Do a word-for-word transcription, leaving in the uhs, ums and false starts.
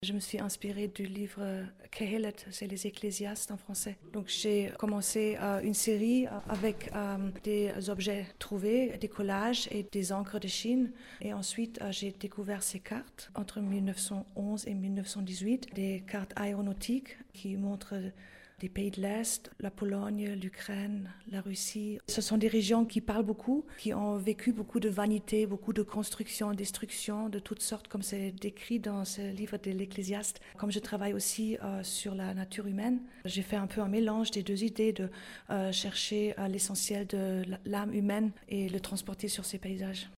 Je me suis inspirée du livre Kehelet, c'est les Ecclésiastes en français. Donc j'ai commencé euh, une série avec euh, des objets trouvés, des collages et des encres de Chine. Et ensuite euh, j'ai découvert ces cartes entre mille neuf cent onze et mille neuf cent dix-huit, des cartes aéronautiques qui montrent des pays de l'Est, la Pologne, l'Ukraine, la Russie. Ce sont des régions qui parlent beaucoup, qui ont vécu beaucoup de vanité, beaucoup de construction, destruction, de toutes sortes, comme c'est décrit dans ce livre de l'Ecclésiaste. Comme je travaille aussi euh, sur la nature humaine, j'ai fait un peu un mélange des deux idées de euh, chercher euh, l'essentiel de l'âme humaine et le transporter sur ces paysages.